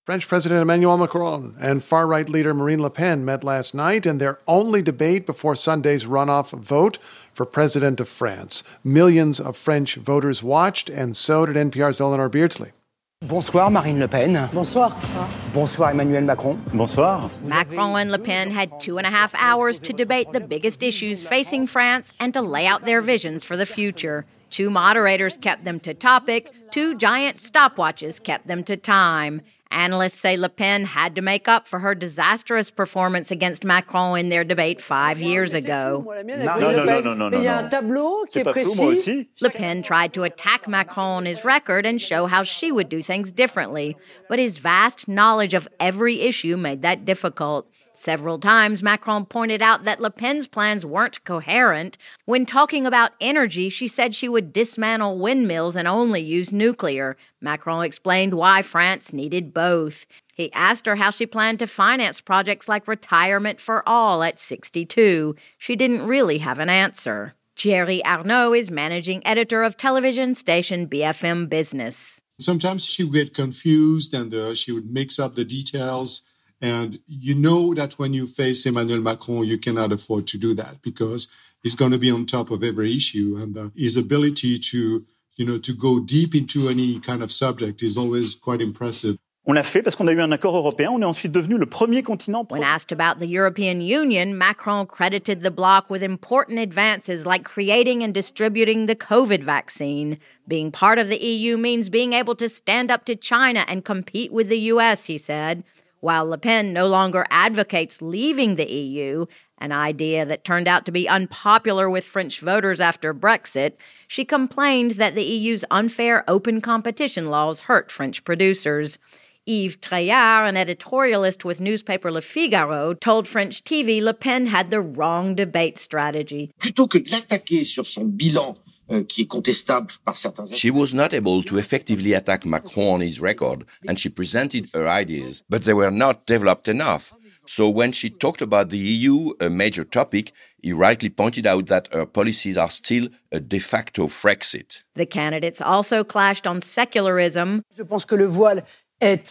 French President Emmanuel Macron and far-right leader Marine Le Pen met last night in their only debate before Sunday's runoff vote for President of France. Millions of French voters watched, and so did NPR's Eleanor Beardsley. Bonsoir, Marine Le Pen. Bonsoir. Bonsoir. Bonsoir, Emmanuel Macron. Bonsoir. Macron and Le Pen had 2.5 hours to debate the biggest issues facing France and to lay out their visions for the future. 2 moderators kept them to topic, 2 giant stopwatches kept them to time. Analysts say Le Pen had to make up for her disastrous performance against Macron in their debate 5 years ago. No. Le Pen tried to attack Macron on his record and show how she would do things differently, but his vast knowledge of every issue made that difficult. Several times, Macron pointed out that Le Pen's plans weren't coherent. When talking about energy, she said she would dismantle windmills and only use nuclear. Macron explained why France needed both. He asked her how she planned to finance projects like retirement for all at 62. She didn't really have an answer. Thierry Arnaud is managing editor of television station BFM Business. Sometimes she would get confused and she would mix up the details. And you know that when you face Emmanuel Macron, you cannot afford to do that because he's going to be on top of every issue. And his ability to go deep into any kind of subject is always quite impressive. On l'a fait parce qu'on a eu un accord européen. On est ensuite devenu le premier continent. When asked about the European Union, Macron credited the bloc with important advances like creating and distributing the COVID vaccine. Being part of the EU means being able to stand up to China and compete with the U.S., he said. While Le Pen no longer advocates leaving the EU, an idea that turned out to be unpopular with French voters after Brexit, she complained that the EU's unfair open competition laws hurt French producers. Yves Treillard, an editorialist with newspaper Le Figaro, told French TV Le Pen had the wrong debate strategy. Plutôt que de l'attaquer sur son bilan, qui est contestable par certains. She was not able to effectively attack Macron on his record, and she presented her ideas, but they were not developed enough. So when she talked about the EU, a major topic, he rightly pointed out that her policies are still a de facto Frexit. The candidates also clashed on secularism. Je pense que le voile est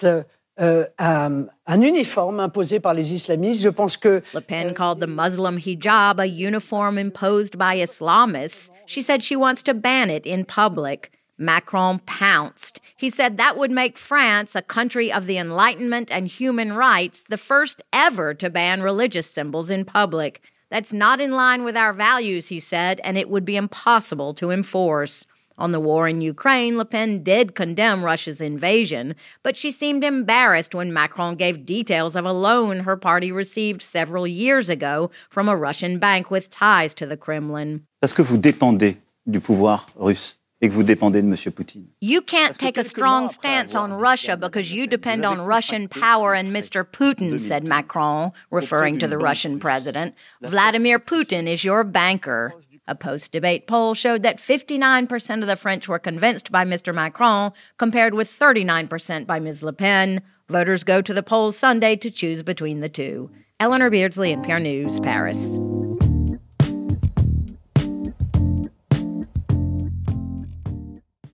un uniforme imposé par les islamistes. Je pense que Le Pen called the Muslim hijab a uniform imposed by Islamists. She said she wants to ban it in public. Macron pounced. He said that would make France, a country of the Enlightenment and human rights, the first ever to ban religious symbols in public. That's not in line with our values, he said, and it would be impossible to enforce. On the war in Ukraine, Le Pen did condemn Russia's invasion, but she seemed embarrassed when Macron gave details of a loan her party received several years ago from a Russian bank with ties to the Kremlin. Parce que vous dépendez du pouvoir russe et que vous dépendez de M. Poutine. You can't take a strong stance on Russia because you depend on Russian power and Mr. Putin, said Macron, referring to the Russian president. Vladimir Putin is your banker. A post-debate poll showed that 59% of the French were convinced by Mr. Macron, compared with 39% by Ms. Le Pen. Voters go to the polls Sunday to choose between the two. Eleanor Beardsley, NPR News, Paris.